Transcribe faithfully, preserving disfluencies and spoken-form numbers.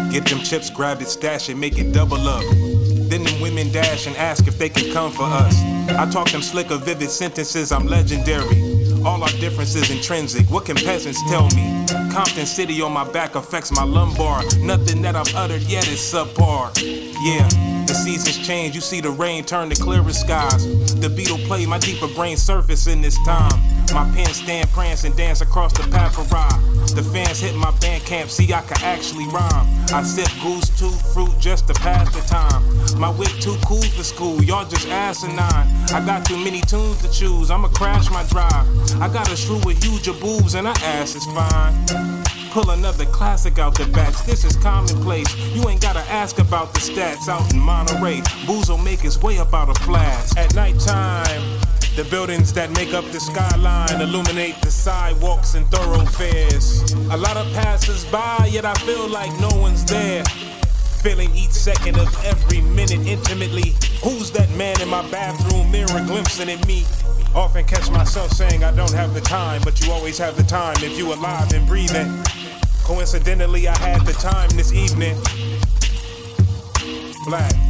Get them chips, grab it, stash it, make it double up. Then them women dash and ask if they can come for us. I talk them slicker, vivid sentences, I'm legendary. All our differences intrinsic, what can peasants tell me? Compton City on my back affects my lumbar. Nothing that I've uttered yet is subpar. Yeah, the seasons change, you see the rain turn to clearer skies. The Beatle play, my deeper brain surface in this time. My pen stand prance and dance across the papyri. The fans hit my band camp, see I can actually rhyme. I sip goose tooth fruit just to pass the time. My whip too cool for school, y'all just asinine. I got too many tunes to choose, I'ma crash my drive. I got a shrew with huge boobs and her ass is fine. Pull another classic out the bats, this is commonplace. You ain't gotta ask about the stats out in Monterey. Booze will make his way up out of flats. At nighttime, the buildings that make up the skyline illuminate the sidewalks and thoroughfares. A lot of passers by, yet I feel like no one's there. Feeling each second of every minute intimately. Who's that man in my bathroom mirror glimpsing at me? Often catch myself saying I don't have the time, but you always have the time if you alive and breathing. Coincidentally, I had the time this evening. Black.